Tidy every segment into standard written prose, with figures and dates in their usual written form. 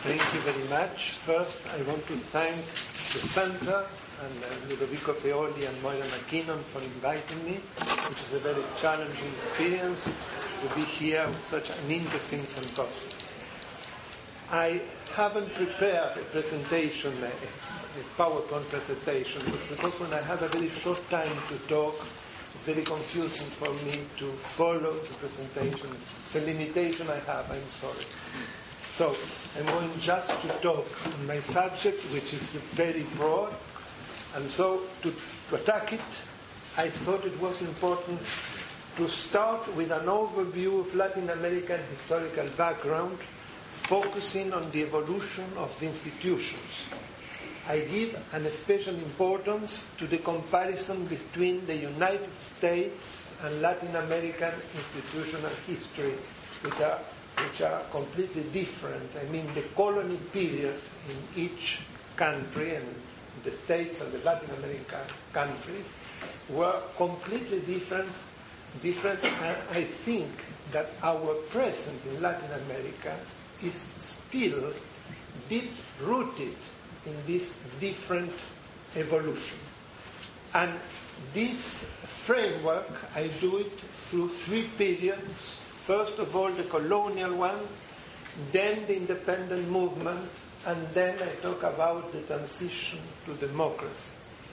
Thank you very much. First, I want to thank the Center and Ludovico Feoli and Moira McKinnon for inviting me, which is a very challenging experience to be here with such an interesting symposium. I haven't prepared a presentation, a PowerPoint presentation, because when I have a very short time to talk, it's very confusing for me to follow the presentation. It's a limitation I have, I'm sorry. So I'm going just to talk on my subject, which is very broad. And so to attack it, I thought it was important to start with an overview of Latin American historical background, focusing on the evolution of the institutions. I give an special importance to the comparison between the United States and Latin American institutional history, which are completely different. I mean, the colony period in each country, and the States and the Latin American countries, were completely different. And I think that our present in Latin America is still deep-rooted in this different evolution. And this framework, I do it through three periods. First of all, the colonial one, then the independent movement, and then I talk about the transition to democracy.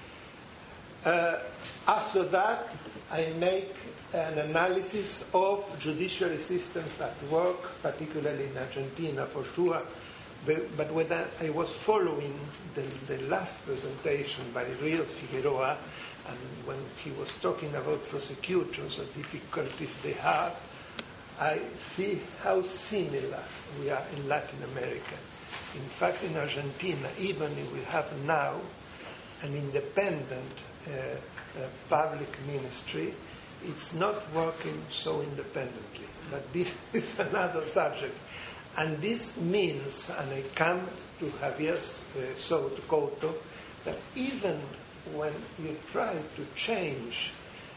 After that, I make an analysis of judiciary systems at work, particularly in Argentina, for sure. But when I was following the last presentation by Rios Figueroa, and when he was talking about prosecutors and difficulties they have, I see how similar we are in Latin America. In fact, in Argentina, even if we have now an independent public ministry, it's not working so independently. But this is another subject. And this means, and I come to Javier Couto, that even when you try to change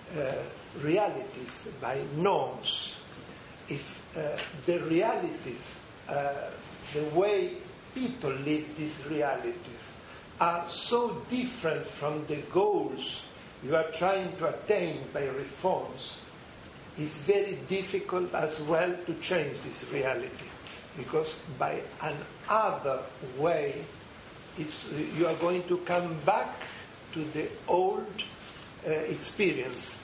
realities by norms, if the realities, the way people live these realities, are so different from the goals you are trying to attain by reforms, it's very difficult as well to change this reality. Because by another way, you are going to come back to the old experience,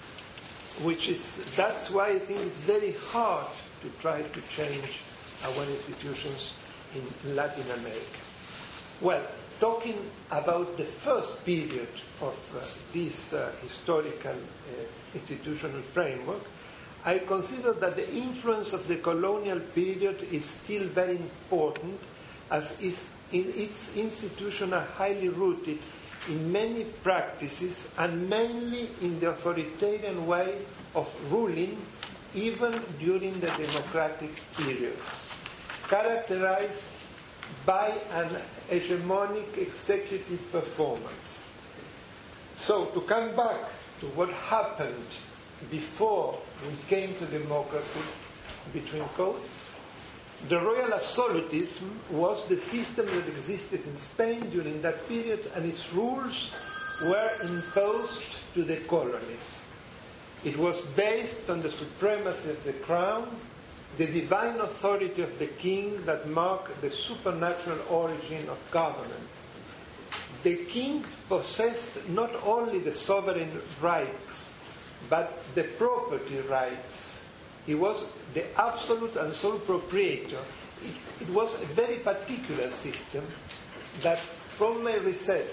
that's why I think it's very hard to try to change our institutions in Latin America. Well, talking about the first period of this historical institutional framework, I consider that the influence of the colonial period is still very important, as its institutions are highly rooted in many practices and mainly in the authoritarian way of ruling, even during the democratic periods, characterized by an hegemonic executive performance. So, to come back to what happened before we came to democracy, between quotes, the royal absolutism was the system that existed in Spain during that period, and its rules were imposed to the colonies. It was based on the supremacy of the crown, the divine authority of the king that marked the supernatural origin of government. The king possessed not only the sovereign rights, but the property rights. He was the absolute and sole proprietor. It was a very particular system that, from my research,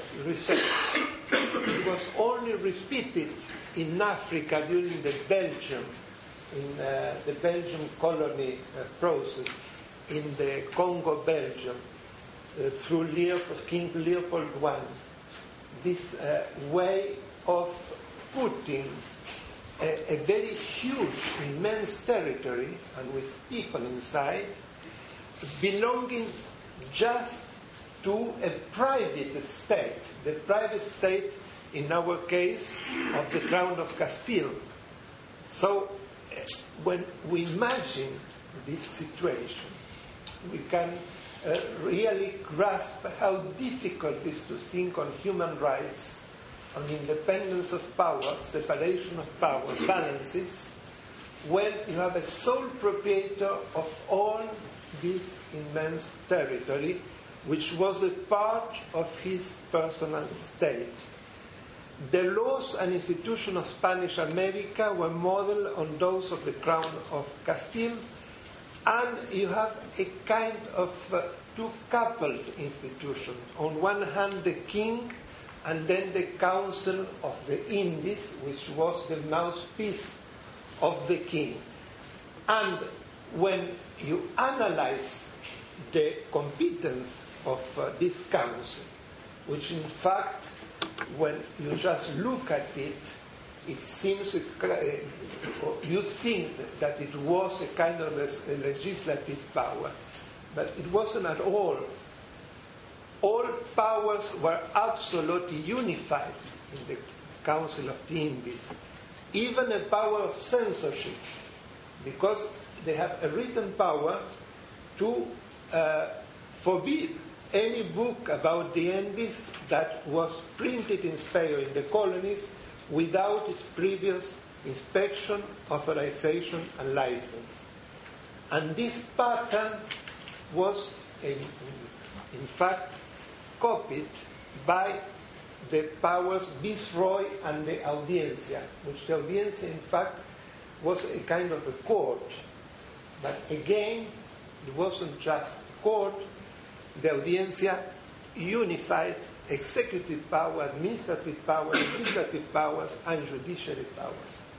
it was only repeated in Africa during the Belgium colony process, in the Congo, Belgium, through King Leopold I. This way of putting a very huge, immense territory, and with people inside, belonging just to a private state, the private state, in our case, of the Crown of Castile. So, when we imagine this situation, we can really grasp how difficult it is to think on human rights, on independence of power, separation of power, balances, when you have a sole proprietor of all this immense territory, which was a part of his personal state. The laws and institutions of Spanish America were modeled on those of the Crown of Castile, and you have a kind of two-coupled institution. On one hand, the king, and then the Council of the Indies, which was the mouthpiece of the king. And when you analyze the competence of this council, which in fact, when you just look at it, it seems you think that it was a kind of a legislative power, but it wasn't at all. All powers were absolutely unified in the Council of the Indies, even a power of censorship, because they have a written power to forbid any book about the Indies that was printed in Spain or in the colonies without its previous inspection, authorization, and license. And this pattern was, in fact, copied by the powers Viceroy and the Audiencia, which the Audiencia, in fact, was a kind of a court. But again, it wasn't just a court. The Audiencia unified executive power, administrative power, legislative powers, and judiciary powers.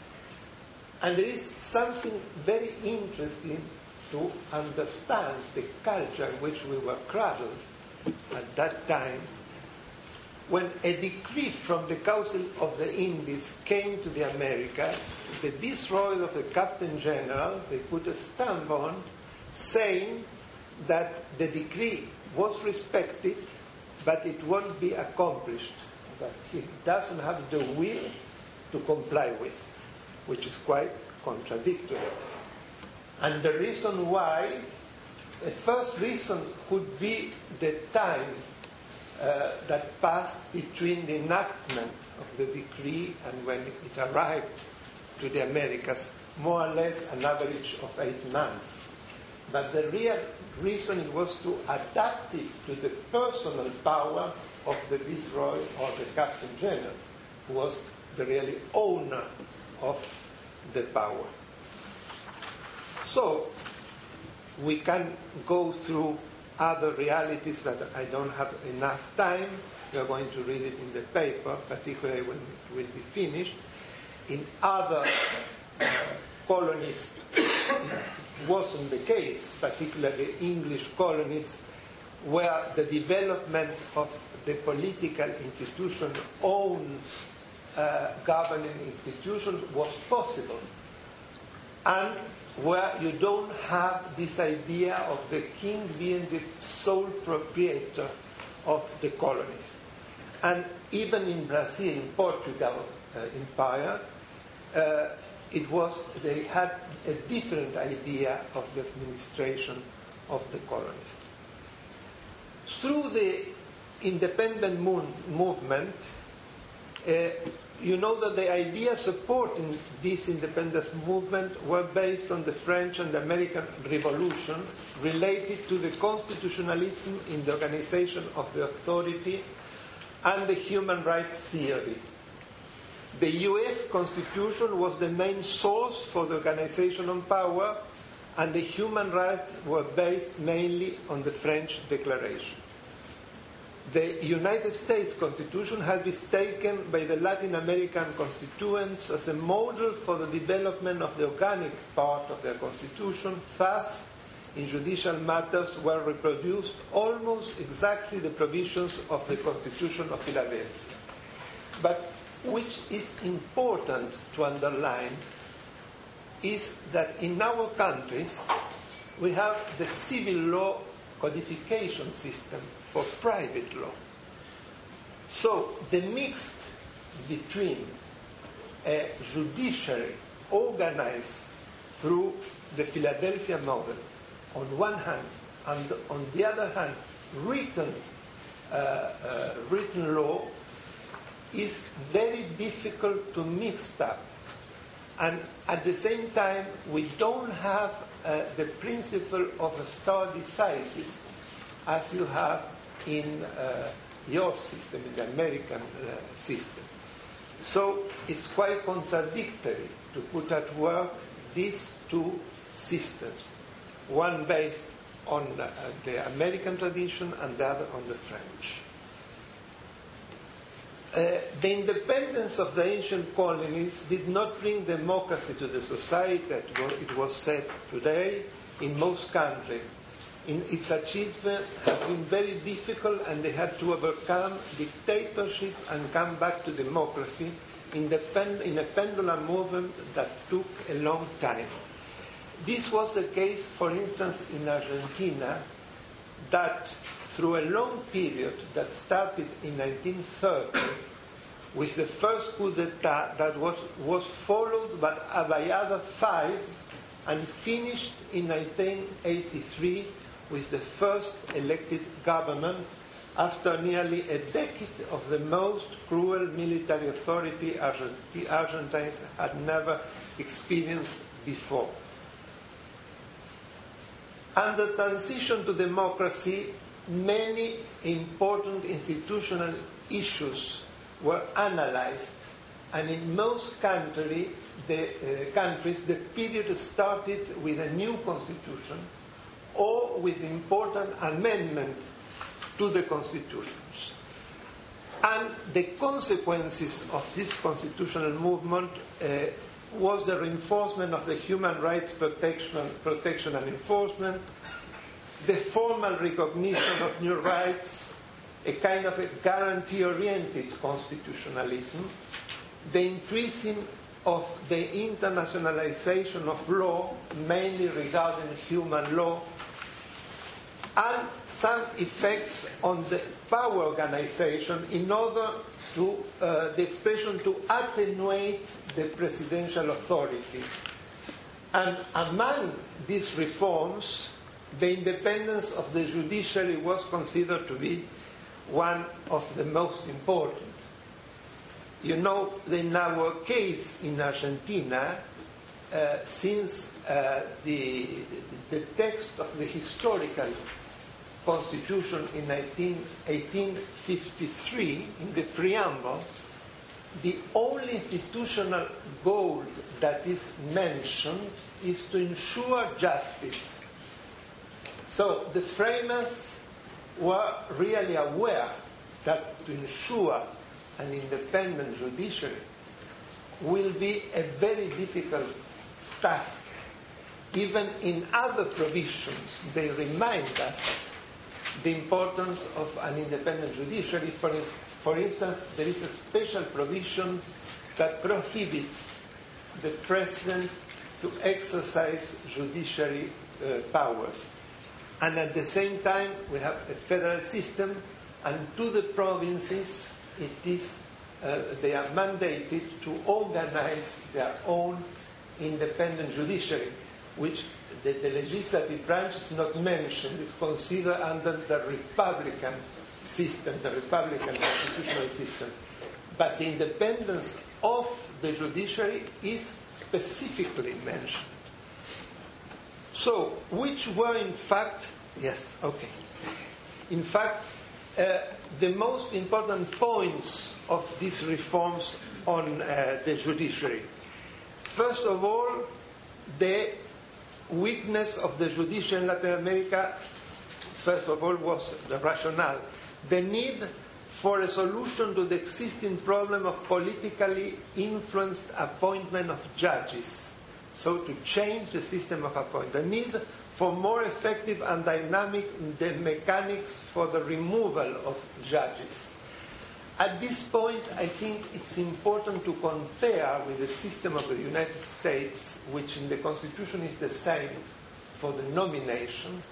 And there is something very interesting to understand the culture in which we were cradled at that time. When a decree from the Council of the Indies came to the Americas, the Viceroy of the Captain General, they put a stamp on saying that the decree was respected, but it won't be accomplished, that he doesn't have the will to comply with, which is quite contradictory. And the reason why, the first reason could be the time that passed between the enactment of the decree and when it arrived to the Americas, more or less an average of 8 months. But the real reason it was to adapt it to the personal power of the Viceroy or the Captain General, who was the really owner of the power. So, we can go through other realities, but I don't have enough time. We are going to read it in the paper, particularly when it will be finished. In other colonies, it wasn't the case, particularly English colonies, where the development of the political institution, own governing institution, was possible. And where you don't have this idea of the king being the sole proprietor of the colonies. And even in Brazil, in Portugal empire, they had a different idea of the administration of the colonies. Through the independent movement, you know that the ideas supporting this independence movement were based on the French and the American Revolution, related to the constitutionalism in the organization of the authority and the human rights theory. The U.S. Constitution was the main source for the organization of power, and the human rights were based mainly on the French Declaration. The United States Constitution has been taken by the Latin American constituents as a model for the development of the organic part of their constitution. Thus, in judicial matters were reproduced almost exactly the provisions of the Constitution of Philadelphia. But which is important to underline is that in our countries we have the civil law codification system for private law. So the mix between a judiciary organized through the Philadelphia model on one hand and on the other hand, written law, is very difficult to mix up. And at the same time, we don't have the principle of stare decisis as you have in your system, in the American system. So it's quite contradictory to put at work these two systems, one based on the American tradition and the other on the French. The independence of the ancient colonies did not bring democracy to the society, it was said today, in most countries. Its achievement has been very difficult, and they had to overcome dictatorship and come back to democracy in a pendulum movement that took a long time. This was the case, for instance, in Argentina, that through a long period that started in 1930 with the first coup d'etat that was followed by other 5 and finished in 1983 with the first elected government after nearly a decade of the most cruel military authority Argentines had never experienced before. And the transition to democracy, many important institutional issues were analyzed, and in most countries, the period started with a new constitution or with important amendment to the constitutions. And the consequences of this constitutional movement was the reinforcement of the human rights protection and enforcement, the formal recognition of new rights, a kind of a guarantee-oriented constitutionalism, the increasing of the internationalization of law, mainly regarding human law, and some effects on the power organization in order to the expression to attenuate the presidential authority. And among these reforms, the independence of the judiciary was considered to be one of the most important. You know, in our case in Argentina, since the text of the historical constitution in 1853, in the preamble, the only institutional goal that is mentioned is to ensure justice. So the framers were really aware that to ensure an independent judiciary will be a very difficult task. Even in other provisions, they remind us the importance of an independent judiciary. For instance, there is a special provision that prohibits the president to exercise judiciary powers. And at the same time, we have a federal system, and to the provinces, they are mandated to organize their own independent judiciary, which the legislative branch is not mentioned. It's considered under the Republican system, the Republican constitutional system. But the independence of the judiciary is specifically mentioned. So, which were in fact, yes, okay. In fact, the most important points of these reforms on the judiciary. First of all, the weakness of the judiciary in Latin America, first of all, was the rationale. The need for a solution to the existing problem of politically influenced appointment of judges. So to change the system of appointment. The need for more effective and dynamic mechanics for the removal of judges. At this point, I think it's important to compare with the system of the United States, which in the Constitution is the same for the nomination.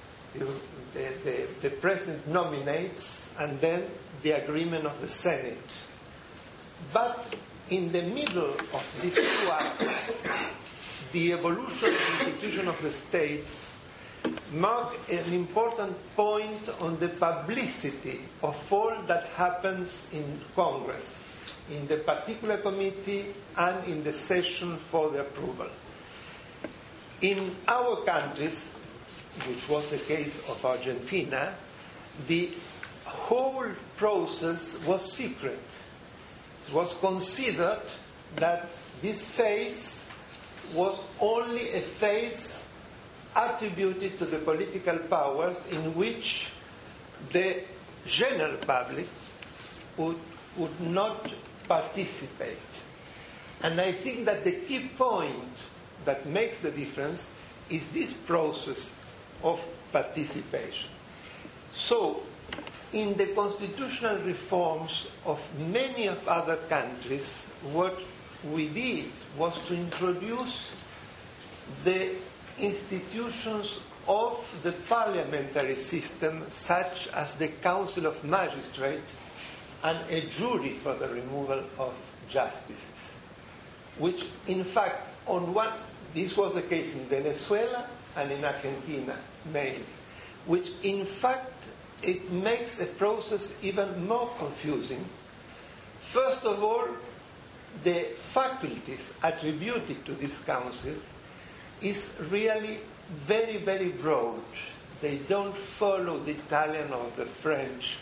The president nominates, and then the agreement of the Senate. But in the middle of these two acts, the evolution of the institution of the states mark an important point on the publicity of all that happens in Congress, in the particular committee and in the session for the approval. In our countries, which was the case of Argentina, the whole process was secret. It was considered that this phase was only a phase attributed to the political powers in which the general public would not participate. And I think that the key point that makes the difference is this process of participation. So, in the constitutional reforms of many of other countries, what we did was to introduce the institutions of the parliamentary system, such as the Council of Magistrates and a jury for the removal of justices, which in fact, this was the case in Venezuela and in Argentina mainly, which in fact it makes the process even more confusing. First of all, the faculties attributed to this council is really very, very broad. They don't follow the Italian or the French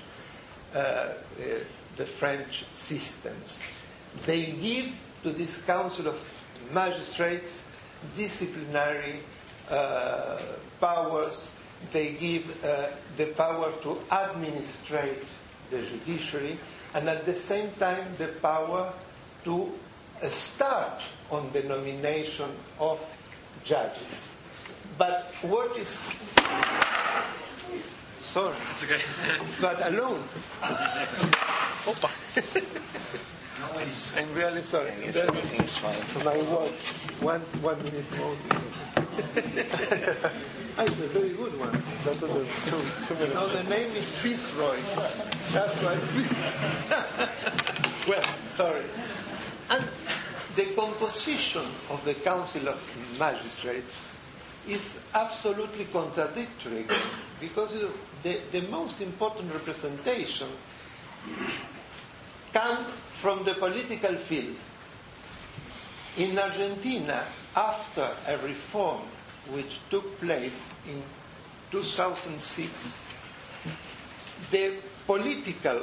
systems. They give to this Council of Magistrates disciplinary powers. They give the power to administrate the judiciary, and at the same time the power to start on the nomination of judges. But what is... Sorry. It's okay. But alone. Opa. I'm really sorry. Everything's fine. My watch. 1 minute more. It's a very good one. That was 2 minutes. No, the name is Fitzroy. That's right. Well, sorry. And the composition of the Council of Magistrates is absolutely contradictory, because the most important representation comes from the political field. In Argentina, after a reform which took place in 2006, the political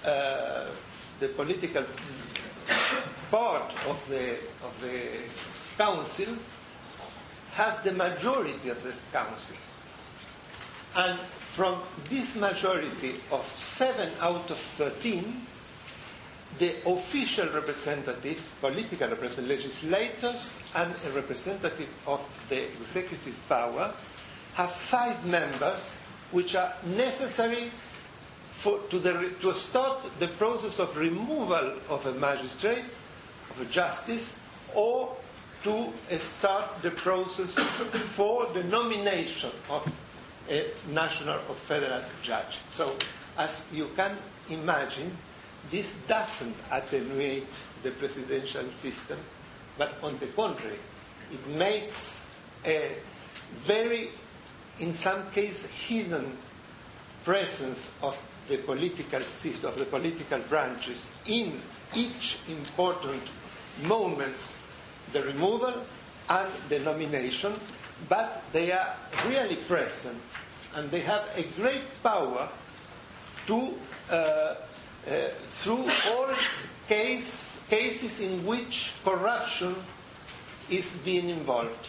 part of the council has the majority of the council, and from this majority of 7 out of 13, the official representatives, political representatives, legislators, and a representative of the executive power have 5 members, which are necessary to start the process of removal of a magistrate, of a justice, or to start the process for the nomination of a national or federal judge. So, as you can imagine, this doesn't attenuate the presidential system, but on the contrary, it makes a very, in some cases, hidden presence of the political system, of the political branches in each important moments, the removal and the nomination, but they are really present, and they have a great power to through all cases in which corruption is being involved.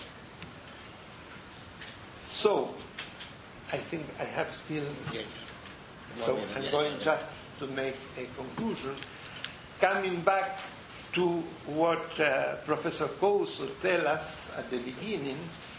So, I think I have still... So I'm going just to make a conclusion. Coming back to what Professor Couso tell us at the beginning,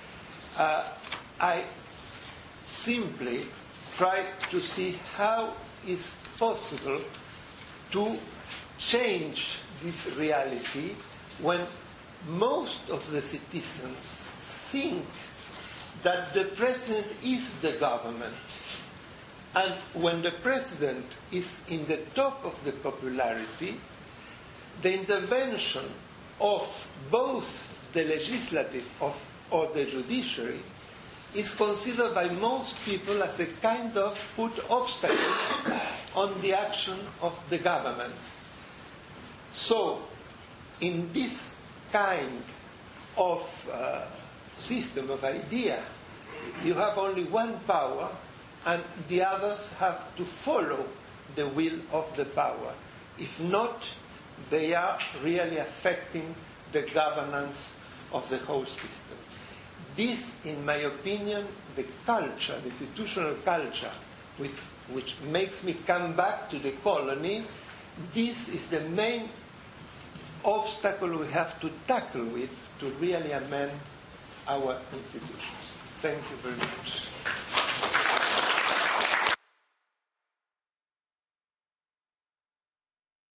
I simply try to see how it's possible to change this reality when most of the citizens think that the president is the government. And when the president is in the top of the popularity, the intervention of both the legislative or the judiciary is considered by most people as a kind of put obstacles on the action of the government. So, in this kind of system of idea, you have only one power, and the others have to follow the will of the power. If not, they are really affecting the governance of the whole system. This, in my opinion, the culture, the institutional culture, which makes me come back to the colony, this is the main obstacle we have to tackle with to really amend our institutions. Thank you very much.